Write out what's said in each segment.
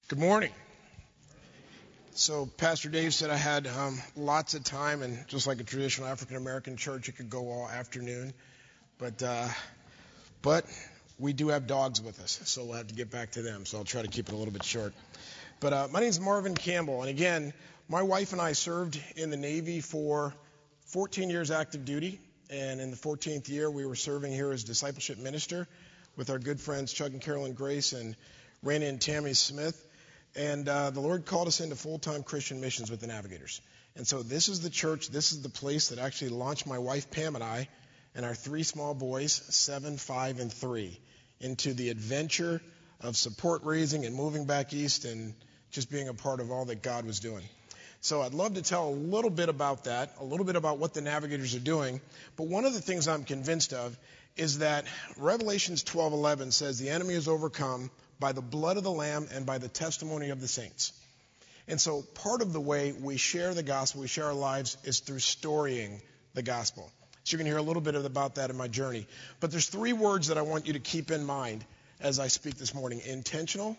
Good morning. So Pastor Dave said I had lots of time, and just like a traditional African-American church, it could go all afternoon. But we do have dogs with us, so we'll have to get back to them. So I'll try to keep it a little bit short. But my name is Marvin Campbell, and again, my wife and I served in the Navy for 14 years active duty, and in the 14th year, we were serving here as discipleship minister with our good friends Chuck and Carolyn Grace and Raina and Tammy Smith. And the Lord called us into full-time Christian missions with the Navigators. And so this is the church, this is the place that actually launched my wife Pam and I and our three small boys, 7, 5, and 3, into the adventure of support raising and moving back east and just being a part of all that God was doing. So I'd love to tell a little bit about that, a little bit about what the Navigators are doing. But one of the things I'm convinced of is that Revelations 12:11 says the enemy is overcome by the blood of the Lamb and by the testimony of the saints. And so part of the way we share the gospel, we share our lives, is through storying the gospel. So you're going to hear a little bit about that in my journey. But there's 3 words that I want you to keep in mind as I speak this morning: intentional,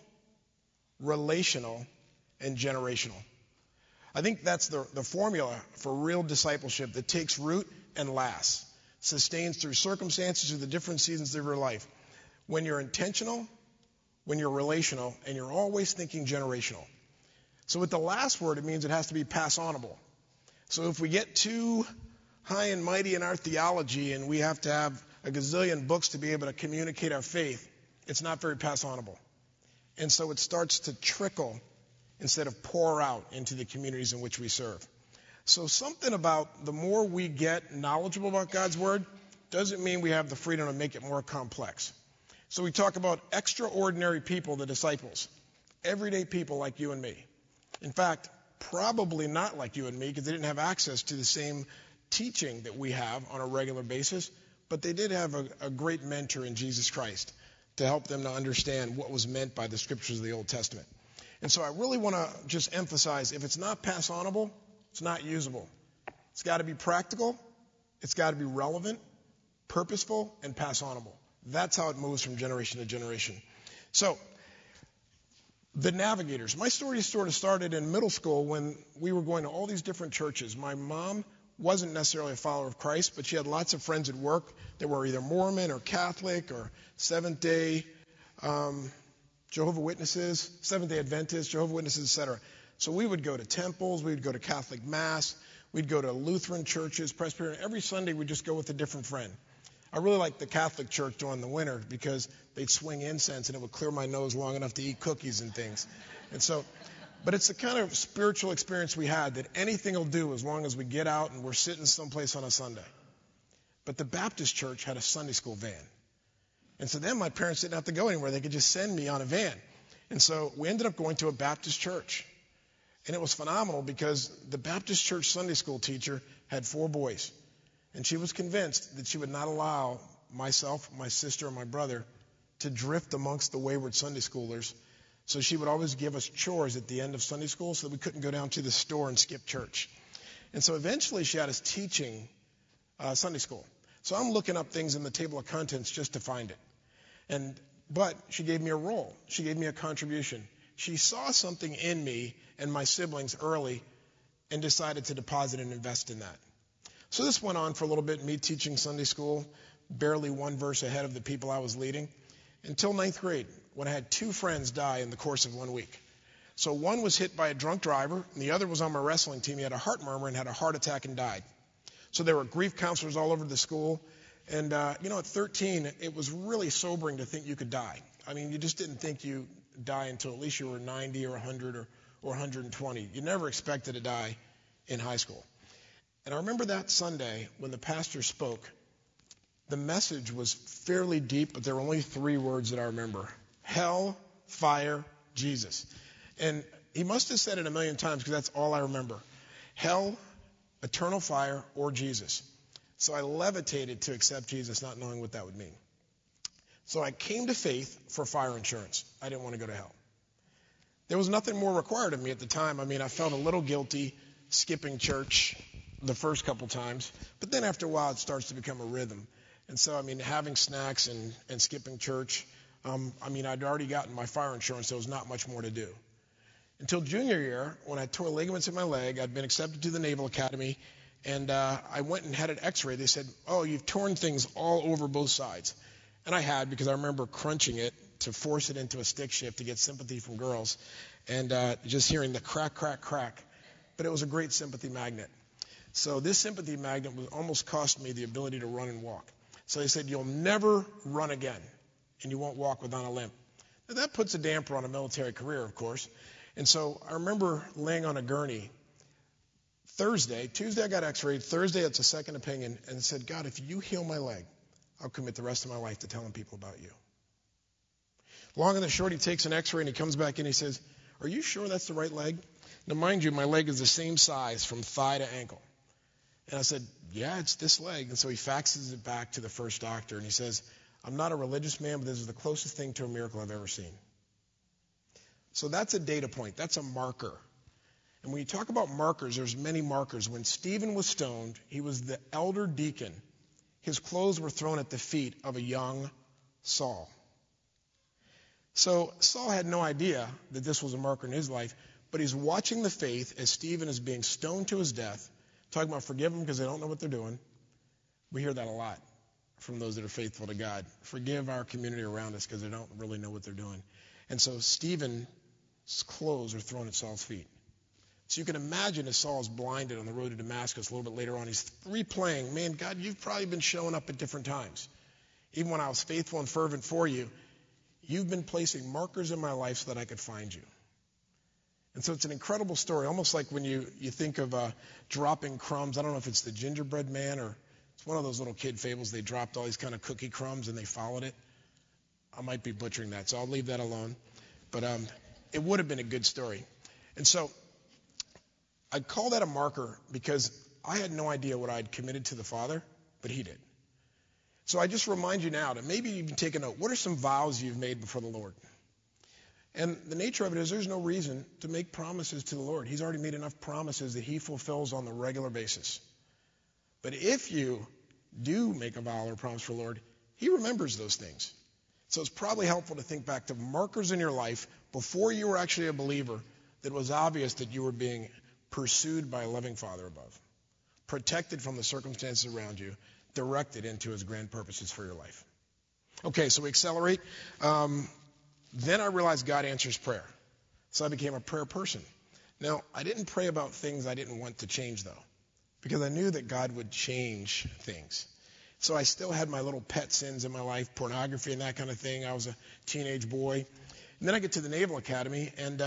relational, and generational. I think that's the formula for real discipleship that takes root and lasts, sustains through circumstances, through the different seasons of your life. When you're intentional, when you're relational, and you're always thinking generational. So with the last word, it means it has to be pass-onable. So if we get too high and mighty in our theology and we have to have a gazillion books to be able to communicate our faith, it's not very pass-onable. And so it starts to trickle instead of pour out into the communities in which we serve. So something about the more we get knowledgeable about God's Word doesn't mean we have the freedom to make it more complex. So we talk about extraordinary people, the disciples, everyday people like you and me. In fact, probably not like you and me because they didn't have access to the same teaching that we have on a regular basis, but they did have a great mentor in Jesus Christ to help them to understand what was meant by the scriptures of the Old Testament. And so I really want to just emphasize, if it's not pass-onable, it's not usable. It's got to be practical, it's got to be relevant, purposeful, and pass-onable. That's how it moves from generation to generation. So, the Navigators. My story sort of started in middle school when we were going to all these different churches. My mom wasn't necessarily a follower of Christ, but she had lots of friends at work that were either Mormon or Catholic or Seventh-day Jehovah's Witnesses, Seventh-day Adventists, Jehovah's Witnesses, etc. So we would go to temples, we would go to Catholic Mass, we'd go to Lutheran churches, Presbyterian. Every Sunday we'd just go with a different friend. I really liked the Catholic Church during the winter because they'd swing incense and it would clear my nose long enough to eat cookies and things. And so, but it's the kind of spiritual experience we had that anything will do as long as we get out and we're sitting someplace on a Sunday. But the Baptist church had a Sunday school van. And so then my parents didn't have to go anywhere. They could just send me on a van. And so we ended up going to a Baptist church. And it was phenomenal because the Baptist church Sunday school teacher had 4 boys. And she was convinced that she would not allow myself, my sister, and my brother to drift amongst the wayward Sunday schoolers. So she would always give us chores at the end of Sunday school so that we couldn't go down to the store and skip church. And so eventually she had us teaching Sunday school. So I'm looking up things in the table of contents just to find it. But she gave me a role. She gave me a contribution. She saw something in me and my siblings early and decided to deposit and invest in that. So this went on for a little bit, me teaching Sunday school, barely one verse ahead of the people I was leading, until 9th grade, when I had 2 friends die in the course of 1 week. So one was hit by a drunk driver, and the other was on my wrestling team. He had a heart murmur and had a heart attack and died. So there were grief counselors all over the school. And, at 13, it was really sobering to think you could die. I mean, you just didn't think you'd die until at least you were 90 or 100 or 120. You never expected to die in high school. And I remember that Sunday when the pastor spoke, the message was fairly deep, but there were only 3 words that I remember: hell, fire, Jesus. And he must have said it a million times because that's all I remember. Hell, eternal fire, or Jesus. So I levitated to accept Jesus, not knowing what that would mean. So I came to faith for fire insurance. I didn't want to go to hell. There was nothing more required of me at the time. I mean, I felt a little guilty skipping church the first couple times, but then after a while it starts to become a rhythm. And so, I mean, having snacks and skipping church, I'd already gotten my fire insurance. There was not much more to do. Until junior year, when I tore ligaments in my leg. I'd been accepted to the Naval Academy, and I went and had an x-ray. They said, oh, you've torn things all over both sides. And I had, because I remember crunching it to force it into a stick shift to get sympathy from girls, and just hearing the crack, crack, crack. But it was a great sympathy magnet. So this sympathy magnet almost cost me the ability to run and walk. So they said, you'll never run again, and you won't walk without a limp. Now, that puts a damper on a military career, of course. And so I remember laying on a gurney Tuesday I got x-rayed, Thursday it's a second opinion, and said, God, if you heal my leg, I'll commit the rest of my life to telling people about you. Long and the short, he takes an x-ray and he comes back and he says, are you sure that's the right leg? Now, mind you, my leg is the same size from thigh to ankle. And I said, yeah, it's this leg. And so he faxes it back to the first doctor and he says, I'm not a religious man, but this is the closest thing to a miracle I've ever seen. So that's a data point. That's a marker. And when you talk about markers, there's many markers. When Stephen was stoned, he was the elder deacon. His clothes were thrown at the feet of a young Saul. So Saul had no idea that this was a marker in his life, but he's watching the faith as Stephen is being stoned to his death, talking about forgive them because they don't know what they're doing. We hear that a lot from those that are faithful to God. Forgive our community around us because they don't really know what they're doing. And so Stephen's clothes are thrown at Saul's feet. So you can imagine as Saul is blinded on the road to Damascus a little bit later on, he's replaying, man, God, you've probably been showing up at different times. Even when I was faithful and fervent for you, you've been placing markers in my life so that I could find you. And so it's an incredible story, almost like when you think of dropping crumbs. I don't know if it's the gingerbread man or it's one of those little kid fables. They dropped all these kind of cookie crumbs and they followed it. I might be butchering that, so I'll leave that alone. But it would have been a good story. And so I call that a marker because I had no idea what I'd committed to the Father, but he did. So I just remind you now to maybe even take a note. What are some vows you've made before the Lord? And the nature of it is there's no reason to make promises to the Lord. He's already made enough promises that he fulfills on the regular basis. But if you do make a vow or a promise for the Lord, he remembers those things. So it's probably helpful to think back to markers in your life before you were actually a believer that it was obvious that you were being pursued by a loving Father above, protected from the circumstances around you, directed into his grand purposes for your life. Okay, so we accelerate. Then I realized God answers prayer. So I became a prayer person. Now, I didn't pray about things I didn't want to change, though, because I knew that God would change things. So I still had my little pet sins in my life, pornography and that kind of thing. I was a teenage boy. And then I get to the Naval Academy, and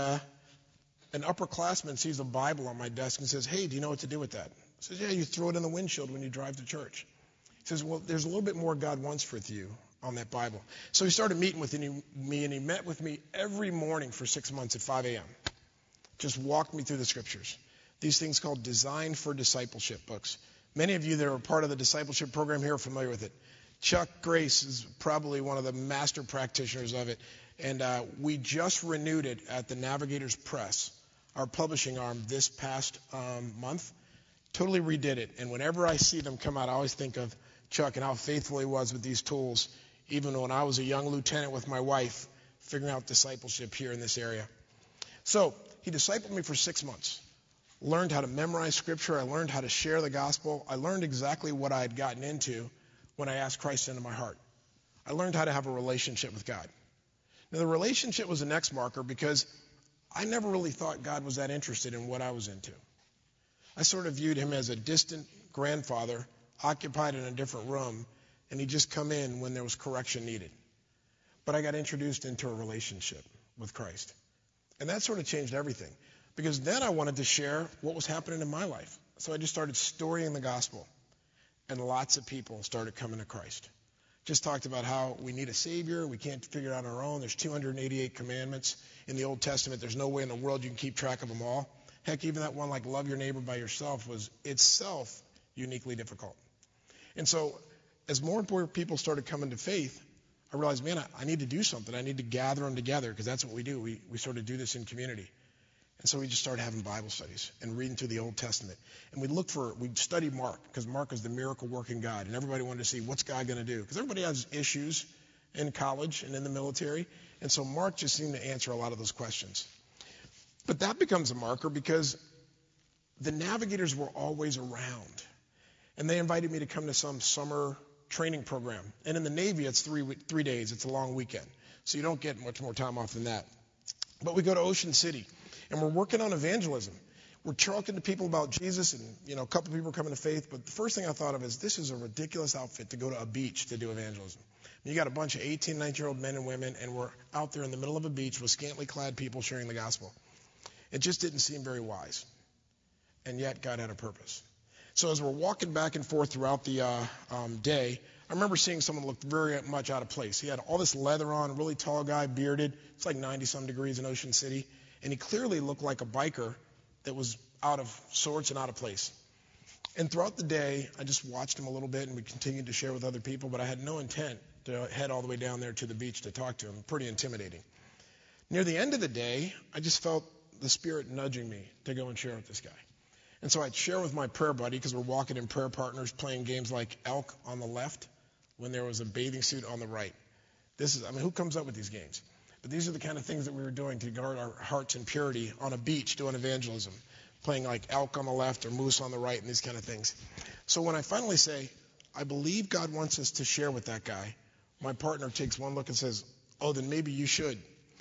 an upperclassman sees a Bible on my desk and says, hey, do you know what to do with that? I says, yeah, you throw it in the windshield when you drive to church. He says, well, there's a little bit more God wants for you on that Bible. So he started meeting with me, and he met with me every morning for 6 months at 5 a.m. Just walked me through the scriptures. These things called Design for Discipleship books. Many of you that are part of the discipleship program here are familiar with it. Chuck Grace is probably one of the master practitioners of it. And we just renewed it at the Navigators Press, our publishing arm, this past month. Totally redid it. And whenever I see them come out, I always think of Chuck and how faithful he was with these tools, even when I was a young lieutenant with my wife, figuring out discipleship here in this area. So he discipled me for 6 months. Learned how to memorize scripture. I learned how to share the gospel. I learned exactly what I had gotten into when I asked Christ into my heart. I learned how to have a relationship with God. Now, the relationship was the next marker because I never really thought God was that interested in what I was into. I sort of viewed him as a distant grandfather occupied in a different room, and he'd just come in when there was correction needed. But I got introduced into a relationship with Christ. And that sort of changed everything. Because then I wanted to share what was happening in my life. So I just started storying the gospel. And lots of people started coming to Christ. Just talked about how we need a Savior. We can't figure it out on our own. There's 288 commandments in the Old Testament. There's no way in the world you can keep track of them all. Heck, even that one like love your neighbor by yourself was itself uniquely difficult. And so as more and more people started coming to faith, I realized, man, I need to do something. I need to gather them together because that's what we do. We sort of do this in community. And so we just started having Bible studies and reading through the Old Testament. And we'd study Mark because Mark is the miracle working God. And everybody wanted to see what's God going to do. Because everybody has issues in college and in the military. And so Mark just seemed to answer a lot of those questions. But that becomes a marker because the navigators were always around. And they invited me to come to some summer training program. And in the Navy, it's 3 days. It's a long weekend. So you don't get much more time off than that. But we go to Ocean City, and we're working on evangelism. We're talking to people about Jesus, and a couple people are coming to faith. But the first thing I thought of is this is a ridiculous outfit to go to a beach to do evangelism. You got a bunch of 18, 19-year-old men and women, and we're out there in the middle of a beach with scantily clad people sharing the gospel. It just didn't seem very wise. And yet God had a purpose. So as we're walking back and forth throughout the day, I remember seeing someone look very much out of place. He had all this leather on, a really tall guy, bearded. It's like 90-some degrees in Ocean City. And he clearly looked like a biker that was out of sorts and out of place. And throughout the day, I just watched him a little bit, and we continued to share with other people, but I had no intent to head all the way down there to the beach to talk to him. Pretty intimidating. Near the end of the day, I just felt the Spirit nudging me to go and share with this guy. And so I'd share with my prayer buddy, because we're walking in prayer partners, playing games like Elk on the left, when there was a bathing suit on the right. Who comes up with these games? But these are the kind of things that we were doing to guard our hearts in purity on a beach doing evangelism, playing like Elk on the left or Moose on the right and these kind of things. So when I finally say, I believe God wants us to share with that guy, my partner takes one look and says, oh, then maybe you should.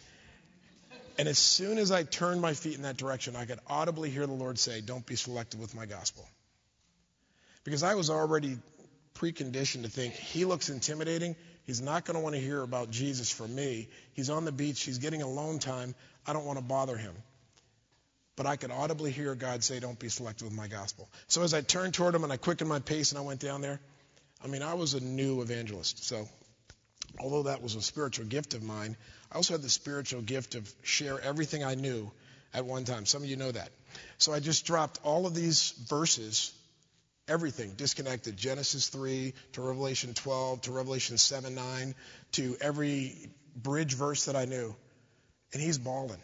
And as soon as I turned my feet in that direction, I could audibly hear the Lord say, don't be selective with my gospel. Because I was already preconditioned to think, he looks intimidating. He's not going to want to hear about Jesus from me. He's on the beach. He's getting alone time. I don't want to bother him. But I could audibly hear God say, don't be selective with my gospel. So as I turned toward him and I quickened my pace and I went down there, I was a new evangelist. So although that was a spiritual gift of mine, I also had the spiritual gift of share everything I knew at one time. Some of you know that. So I just dropped all of these verses, everything, disconnected, Genesis 3 to Revelation 12 to Revelation 7-9 to every bridge verse that I knew. And he's bawling.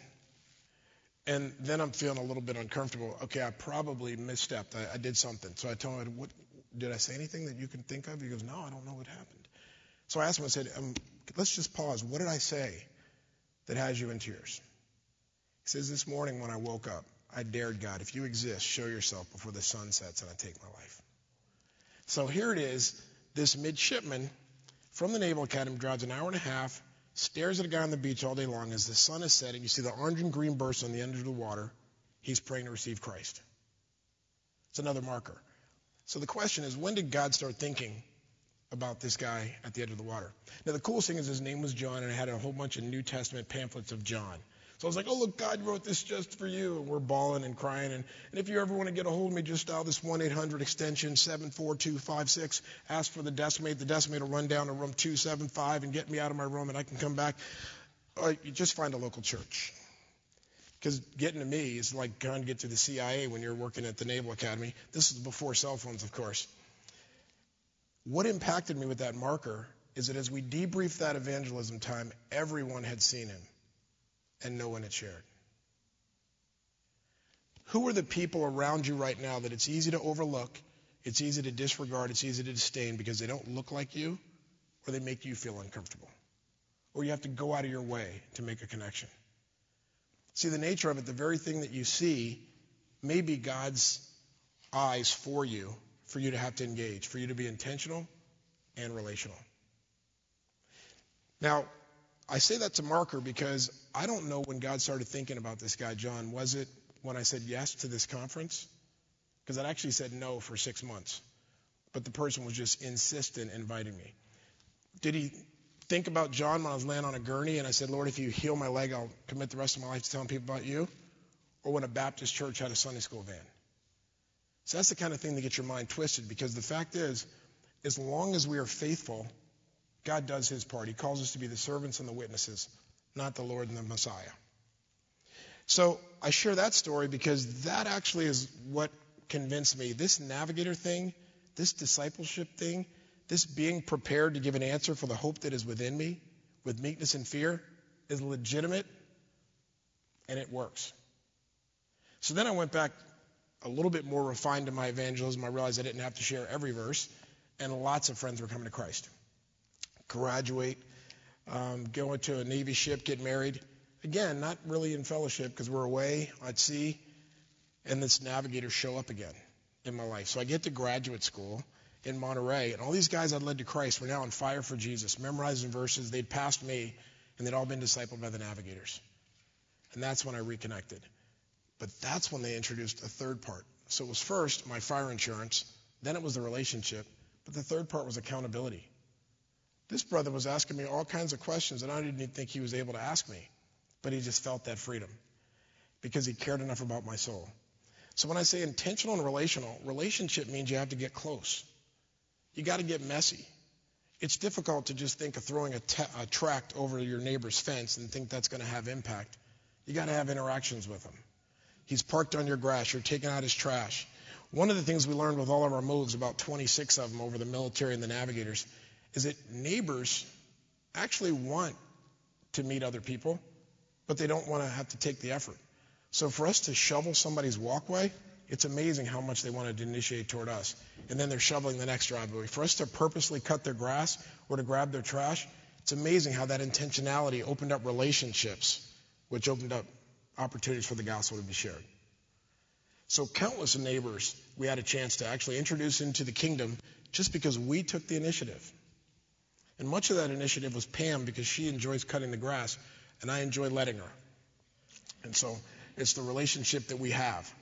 And then I'm feeling a little bit uncomfortable. Okay, I probably misstepped. I did something. So I told him, did I say anything that you can think of? He goes, no, I don't know what happened. So I asked him, I said, let's just pause. What did I say that has you in tears? He says, this morning when I woke up, I dared God, if you exist, show yourself before the sun sets and I take my life. So here it is, this midshipman from the Naval Academy drives an hour and a half, stares at a guy on the beach all day long. As the sun is setting, you see the orange and green bursts on the end of the water. He's praying to receive Christ. It's another marker. So the question is, when did God start thinking about this guy at the edge of the water? Now, the coolest thing is his name was John, and I had a whole bunch of New Testament pamphlets of John. So I was like, oh, look, God wrote this just for you. And we're bawling and crying. And if you ever want to get a hold of me, just dial this 1-800 extension 74256. Ask for the decimate. The decimate will run down to room 275 and get me out of my room, and I can come back. You just find a local church. Because getting to me is like trying to get to the CIA when you're working at the Naval Academy. This is before cell phones, of course. What impacted me with that marker is that as we debriefed that evangelism time, everyone had seen him and no one had shared. Who are the people around you right now that it's easy to overlook, it's easy to disregard, it's easy to disdain because they don't look like you or they make you feel uncomfortable? Or you have to go out of your way to make a connection. See, the nature of it, the very thing that you see may be God's eyes for you to have to engage, for you to be intentional and relational. Now, I say that's a marker because I don't know when God started thinking about this guy, John. Was it when I said yes to this conference? Because I'd actually said no for 6 months. But the person was just insistent in inviting me. Did he think about John when I was laying on a gurney and I said, Lord, if you heal my leg, I'll commit the rest of my life to telling people about you? Or when a Baptist church had a Sunday school van? So that's the kind of thing that gets your mind twisted, because the fact is, as long as we are faithful, God does his part. He calls us to be the servants and the witnesses, not the Lord and the Messiah. So I share that story because that actually is what convinced me. This navigator thing, this discipleship thing, this being prepared to give an answer for the hope that is within me with meekness and fear is legitimate, and it works. So then I went back a little bit more refined in my evangelism. I realized I didn't have to share every verse, and lots of friends were coming to Christ. Graduate, go into a Navy ship, get married. again, not really in fellowship because we're away at sea, and this navigator show up again in my life. So I get to graduate school in Monterey, and all these guys I'd led to Christ were now on fire for Jesus, memorizing verses. They'd passed me, and they'd all been discipled by the navigators. And that's when I reconnected. But that's when they introduced a third part. So it was first my fire insurance, then it was the relationship, but the third part was accountability. This brother was asking me all kinds of questions that I didn't even think he was able to ask me, but he just felt that freedom because he cared enough about my soul. So when I say intentional and relational, relationship means you have to get close. You got to get messy. It's difficult to just think of throwing a tract over your neighbor's fence and think that's going to have impact. You got to have interactions with him. He's parked on your grass. You're taking out his trash. One of the things we learned with all of our moves, about 26 of them over the military and the navigators, is that neighbors actually want to meet other people, but they don't want to have to take the effort. So for us to shovel somebody's walkway, it's amazing how much they wanted to initiate toward us. And then they're shoveling the next driveway. For us to purposely cut their grass or to grab their trash, it's amazing how that intentionality opened up relationships, which opened up opportunities for the gospel to be shared. So countless neighbors we had a chance to actually introduce into the kingdom just because we took the initiative. And much of that initiative was Pam because she enjoys cutting the grass and I enjoy letting her. And so it's the relationship that we have.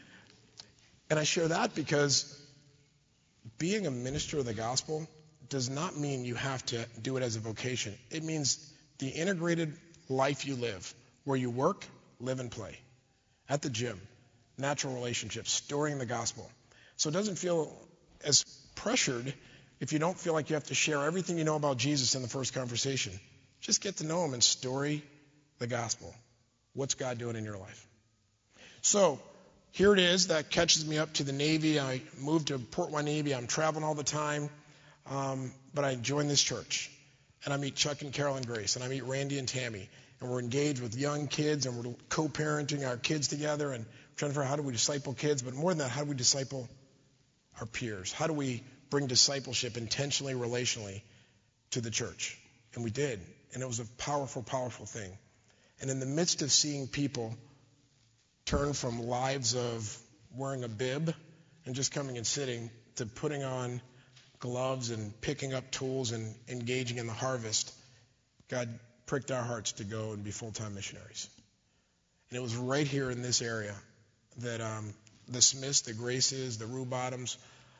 And I share that because being a minister of the gospel does not mean you have to do it as a vocation. It means the integrated life you live, where you work, live, and play. At the gym, natural relationships, storing the gospel. So it doesn't feel as pressured if you don't feel like you have to share everything you know about Jesus in the first conversation. Just get to know him and story the gospel. What's God doing in your life? So here it is. That catches me up to the Navy. I moved to Port Hueneme. I'm traveling all the time. But I joined this church. And I meet Chuck and Carol and Grace. And I meet Randy and Tammy. And we're engaged with young kids. And we're co-parenting our kids together. And trying to figure out how do we disciple kids. But more than that, how do we disciple our peers? How do we bring discipleship intentionally, relationally to the church? And we did. And it was a powerful, powerful thing. And in the midst of seeing people turn from lives of wearing a bib and just coming and sitting to putting on gloves and picking up tools and engaging in the harvest, God pricked our hearts to go and be full-time missionaries. And it was right here in this area that the Smiths, the Graces, the Rue Bottoms,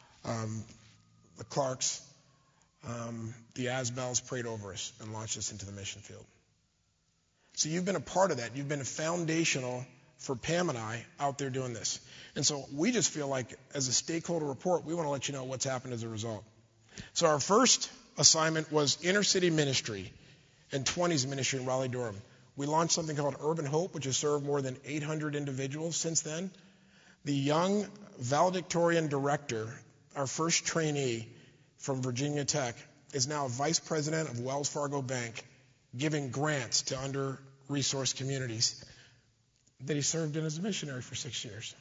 the Clarks, the Asbels prayed over us and launched us into the mission field. So you've been a part of that. You've been foundational for Pam and I out there doing this. And so we just feel like as a stakeholder report, we want to let you know what's happened as a result. So our first assignment was inner city ministry and 20s ministry in Raleigh-Durham. We launched something called Urban Hope, which has served more than 800 individuals since then. The young valedictorian director, our first trainee from Virginia Tech, is now vice president of Wells Fargo Bank, giving grants to under-resourced communities that he served in as a missionary for 6 years.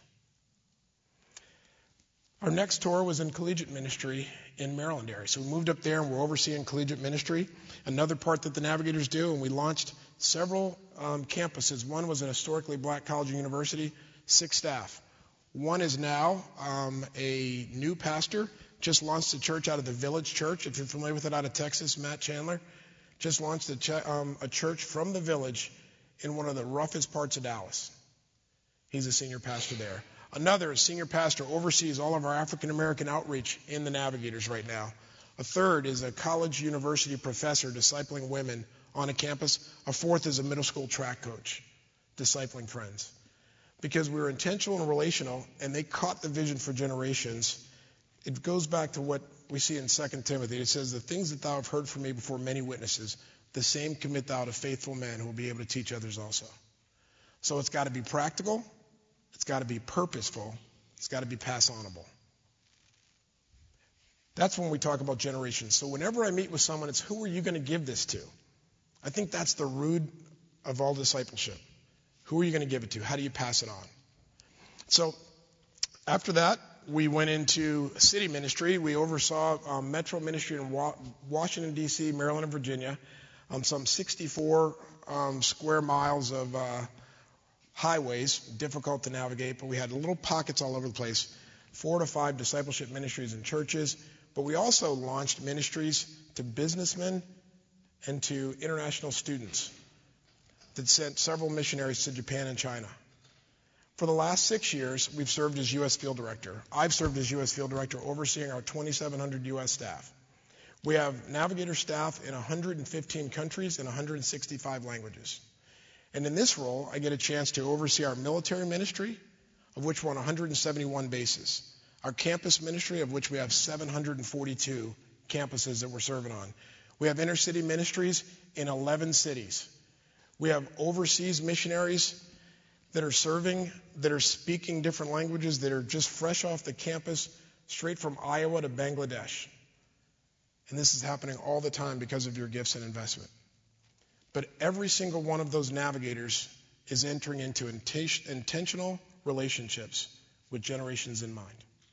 Our next tour was in collegiate ministry in Maryland area. So we moved up there and we're overseeing collegiate ministry, another part that the Navigators do, and we launched several campuses. One was an historically black college and university, 6 staff. One is now a new pastor, just launched a church out of the Village Church. If you're familiar with it, out of Texas, Matt Chandler, just launched a church from the Village in one of the roughest parts of Dallas. He's a senior pastor there. Another senior pastor oversees all of our African American outreach in the Navigators right now. A third is a college university professor discipling women on a campus. A fourth is a middle school track coach discipling friends. Because we were intentional and relational, and they caught the vision for generations. It goes back to what we see in 2 Timothy. It says, the things that thou have heard from me before many witnesses, the same commit thou to faithful men who will be able to teach others also. So it's got to be practical. It's got to be purposeful. It's got to be pass-onable. That's when we talk about generations. So whenever I meet with someone, it's who are you going to give this to? I think that's the root of all discipleship. Who are you going to give it to? How do you pass it on? So after that, we went into city ministry. We oversaw metro ministry in Washington, D.C., Maryland, and Virginia. Some 64 square miles of highways, difficult to navigate, but we had little pockets all over the place, 4 to 5 discipleship ministries and churches. But we also launched ministries to businessmen and to international students that sent several missionaries to Japan and China. For the last 6 years, we've served as U.S. Field Director. I've served as U.S. Field Director overseeing our 2,700 U.S. staff. We have Navigator staff in 115 countries and 165 languages. And in this role, I get a chance to oversee our military ministry, of which we're on 171 bases. Our campus ministry, of which we have 742 campuses that we're serving on. We have intercity ministries in 11 cities. We have overseas missionaries that are serving, that are speaking different languages, that are just fresh off the campus, straight from Iowa to Bangladesh. And this is happening all the time because of your gifts and investment. But every single one of those navigators is entering into intentional relationships with generations in mind.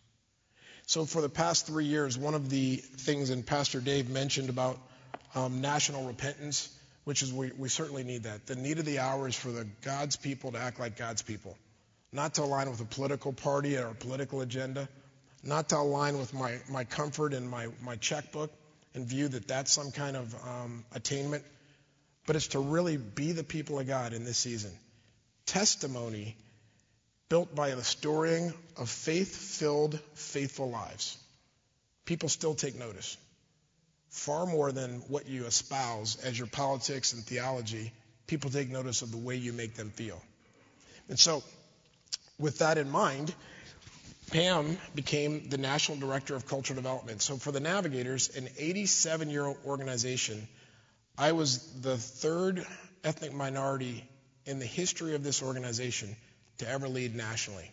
So for the past 3 years, one of the things, and Pastor Dave mentioned about national repentance, which is we certainly need that. The need of the hour is for the God's people to act like God's people, not to align with a political party or a political agenda, not to align with my comfort and my checkbook and view that that's some kind of attainment, but it's to really be the people of God in this season. Testimony built by the storying of faith-filled, faithful lives. People still take notice. Far more than what you espouse as your politics and theology, people take notice of the way you make them feel. And so, with that in mind, Pam became the National Director of Cultural Development. So for the Navigators, an 87-year-old organization, I was the third ethnic minority in the history of this organization to ever lead nationally,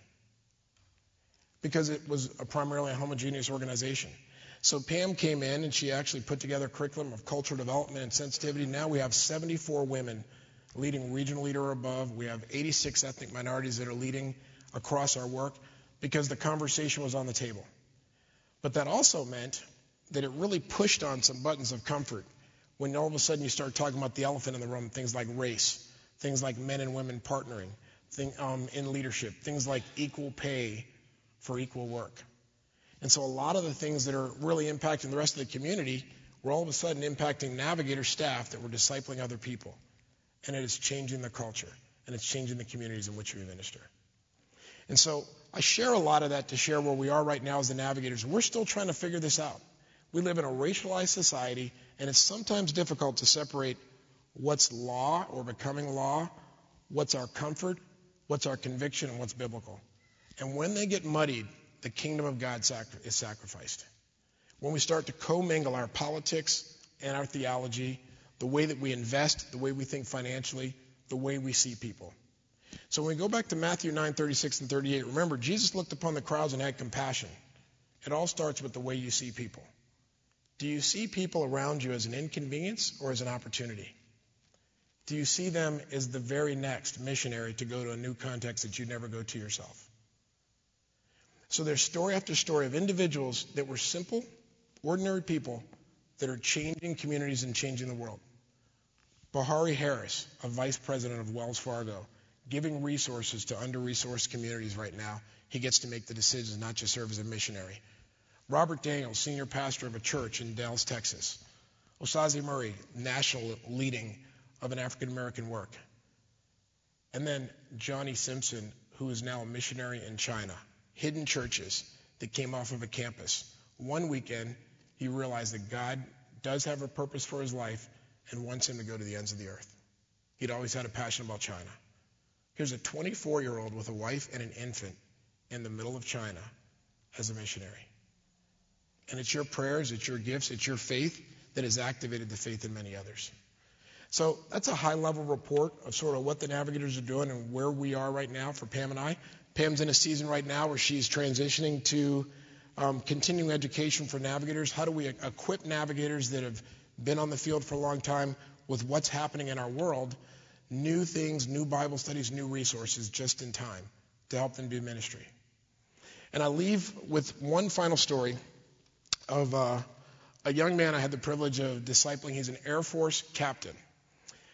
because it was primarily a homogeneous organization. So Pam came in and she actually put together a curriculum of cultural development and sensitivity. Now we have 74 women leading regional leader or above. We have 86 ethnic minorities that are leading across our work because the conversation was on the table. But that also meant that it really pushed on some buttons of comfort when all of a sudden you start talking about the elephant in the room, things like race, things like men and women partnering in leadership, things like equal pay for equal work. And so a lot of the things that are really impacting the rest of the community were all of a sudden impacting Navigator staff that were discipling other people. And it is changing the culture, and it's changing the communities in which we minister. And so I share a lot of that to share where we are right now as the Navigators. We're still trying to figure this out. We live in a racialized society, and it's sometimes difficult to separate what's law or becoming law, what's our comfort, what's our conviction, and what's biblical. And when they get muddied, the kingdom of God is sacrificed. When we start to commingle our politics and our theology, the way that we invest, the way we think financially, the way we see people. So when we go back to Matthew 9:36 and 38, remember, Jesus looked upon the crowds and had compassion. It all starts with the way you see people. Do you see people around you as an inconvenience or as an opportunity? Do you see them as the very next missionary to go to a new context that you'd never go to yourself? So there's story after story of individuals that were simple, ordinary people that are changing communities and changing the world. Bahari Harris, a vice president of Wells Fargo, giving resources to under-resourced communities right now. He gets to make the decisions, not just serve as a missionary. Robert Daniels, senior pastor of a church in Dallas, Texas. Osaze Murray, national leading of an African-American work. And then Johnny Simpson, who is now a missionary in China. Hidden churches that came off of a campus. One weekend, he realized that God does have a purpose for his life and wants him to go to the ends of the earth. He'd always had a passion about China. Here's a 24-year-old with a wife and an infant in the middle of China as a missionary. And it's your prayers, it's your gifts, it's your faith that has activated the faith in many others. So that's a high-level report of sort of what the Navigators are doing and where we are right now for Pam and I. Pam's in a season right now where she's transitioning to continuing education for Navigators. How do we equip Navigators that have been on the field for a long time with what's happening in our world, new things, new Bible studies, new resources just in time to help them do ministry. And I leave with one final story of a young man I had the privilege of discipling. He's an Air Force captain.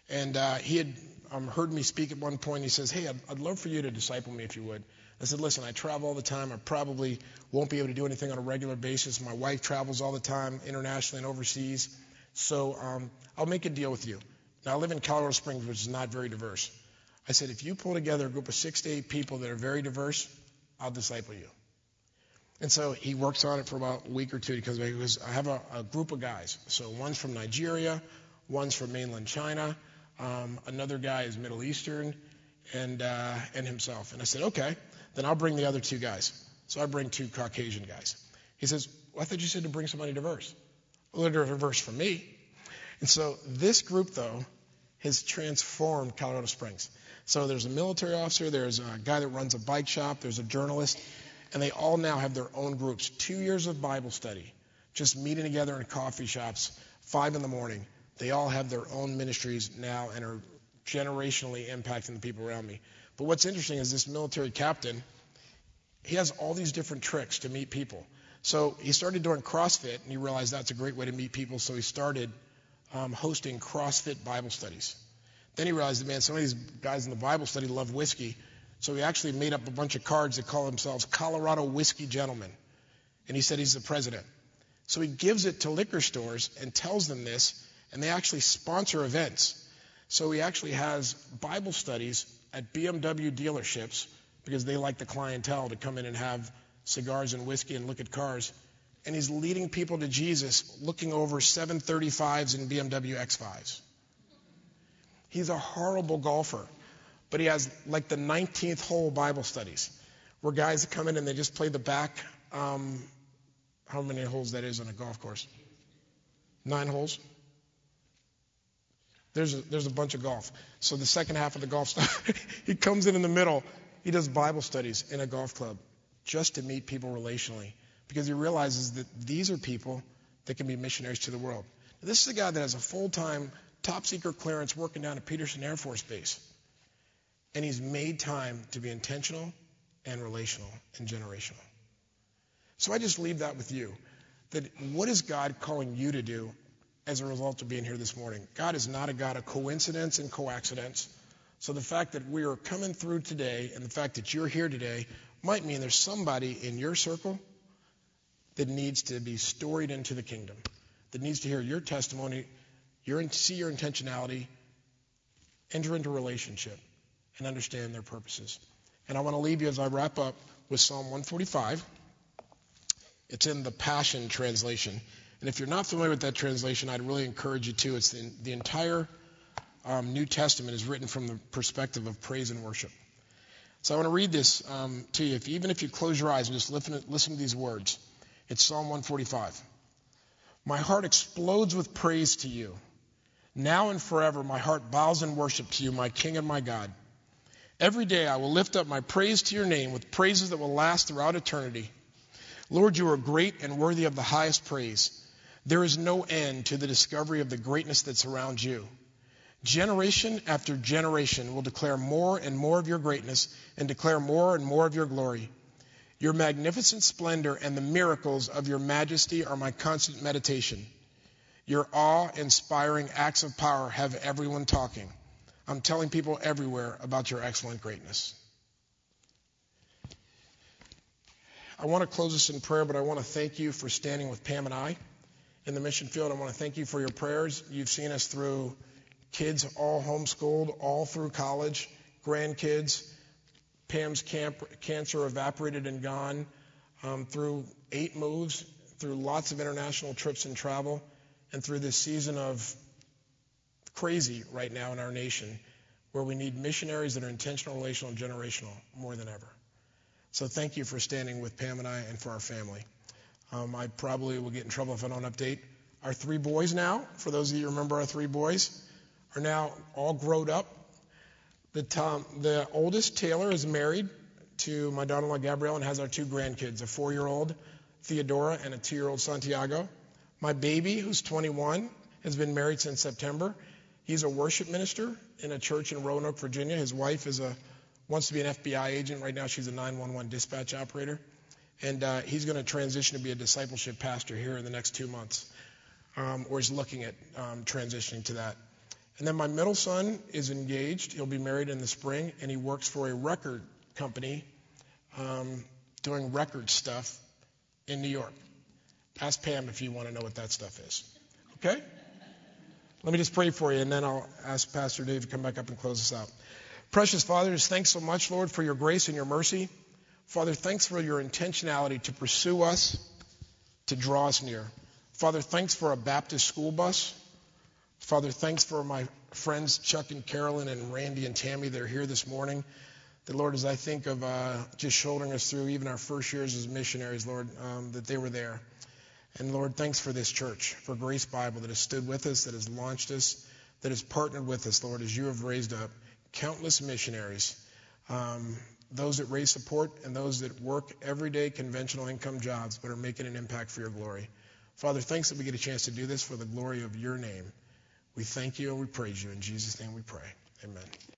And he had heard me speak at one point. He says, hey, I'd love for you to disciple me if you would. I said, listen, I travel all the time. I probably won't be able to do anything on a regular basis. My wife travels all the time, internationally and overseas. So I'll make a deal with you. Now, I live in Colorado Springs, which is not very diverse. I said, if you pull together a group of 6 to 8 people that are very diverse, I'll disciple you. And so he works on it for about a week or two because I have a group of guys. So one's from Nigeria, one's from mainland China, another guy is Middle Eastern, and himself. And I said, okay, then I'll bring the other 2 guys. So I bring 2 Caucasian guys. He says, well, I thought you said to bring somebody diverse. Well, they're diverse from me. And so this group, though, has transformed Colorado Springs. So there's a military officer, there's a guy that runs a bike shop, there's a journalist, and they all now have their own groups. 2 years of Bible study, just meeting together in coffee shops, 5 in the morning. They all have their own ministries now and are generationally impacting the people around me. But what's interesting is this military captain, he has all these different tricks to meet people. So he started doing CrossFit, and he realized that's a great way to meet people, so he started hosting CrossFit Bible studies. Then he realized that, man, some of these guys in the Bible study love whiskey, so he actually made up a bunch of cards that call themselves Colorado Whiskey Gentlemen, and he said he's the president. So he gives it to liquor stores and tells them this, and they actually sponsor events. So he actually has Bible studies at BMW dealerships because they like the clientele to come in and have cigars and whiskey and look at cars. And he's leading people to Jesus looking over 735s and BMW X5s. He's a horrible golfer, but he has like the 19th hole Bible studies where guys come in and they just play the back. How many holes that is on a golf course? 9 holes? There's a bunch of golf. So the second half of the golf stuff, he comes in the middle. He does Bible studies in a golf club just to meet people relationally because he realizes that these are people that can be missionaries to the world. Now, this is a guy that has a full-time, top-secret clearance working down at Peterson Air Force Base. And he's made time to be intentional and relational and generational. So I just leave that with you, that what is God calling you to do as a result of being here this morning? God is not a God of coincidence and coaccidence. So the fact that we are coming through today and the fact that you're here today might mean there's somebody in your circle that needs to be storied into the kingdom, that needs to hear your testimony, see your intentionality, enter into relationship, and understand their purposes. And I want to leave you as I wrap up with Psalm 145. It's in the Passion Translation. And if you're not familiar with that translation, I'd really encourage you to. It's the entire New Testament is written from the perspective of praise and worship. So I want to read this to you. Even if you close your eyes and just listen to these words. It's Psalm 145. My heart explodes with praise to you. Now and forever my heart bows in worship to you, my King and my God. Every day I will lift up my praise to your name with praises that will last throughout eternity. Lord, you are great and worthy of the highest praise. There is no end to the discovery of the greatness that surrounds you. Generation after generation will declare more and more of your greatness and declare more and more of your glory. Your magnificent splendor and the miracles of your majesty are my constant meditation. Your awe-inspiring acts of power have everyone talking. I'm telling people everywhere about your excellent greatness. I want to close this in prayer, but I want to thank you for standing with Pam and I in the mission field. I want to thank you for your prayers. You've seen us through kids all homeschooled, all through college, grandkids, Pam's cancer evaporated and gone, through 8 moves, through lots of international trips and travel, and through this season of crazy right now in our nation where we need missionaries that are intentional, relational, and generational more than ever. So thank you for standing with Pam and I and for our family. I probably will get in trouble if I don't update. Our 3 boys now, for those of you who remember our 3 boys, are now all grown up. The oldest, Taylor, is married to my daughter-in-law, Gabrielle, and has our 2 grandkids, a 4-year-old, Theodora, and a 2-year-old, Santiago. My baby, who's 21, has been married since September. He's a worship minister in a church in Roanoke, Virginia. His wife wants to be an FBI agent. Right now she's a 911 dispatch operator. And he's going to transition to be a discipleship pastor here in the next 2 months, or he's looking at transitioning to that. And then my middle son is engaged. He'll be married in the spring, and he works for a record company doing record stuff in New York. Ask Pam if you want to know what that stuff is. Okay? Let me just pray for you, and then I'll ask Pastor Dave to come back up and close us out. Precious Father, just thanks so much, Lord, for your grace and your mercy. Father, thanks for your intentionality to pursue us, to draw us near. Father, thanks for a Baptist school bus. Father, thanks for my friends Chuck and Carolyn and Randy and Tammy that are here this morning. That, Lord, as I think of just shouldering us through even our first years as missionaries, Lord, that they were there. And, Lord, thanks for this church, for Grace Bible that has stood with us, that has launched us, that has partnered with us, Lord, as you have raised up countless missionaries, those that raise support and those that work everyday conventional income jobs but are making an impact for your glory. Father, thanks that we get a chance to do this for the glory of your name. We thank you and we praise you. In Jesus' name we pray. Amen.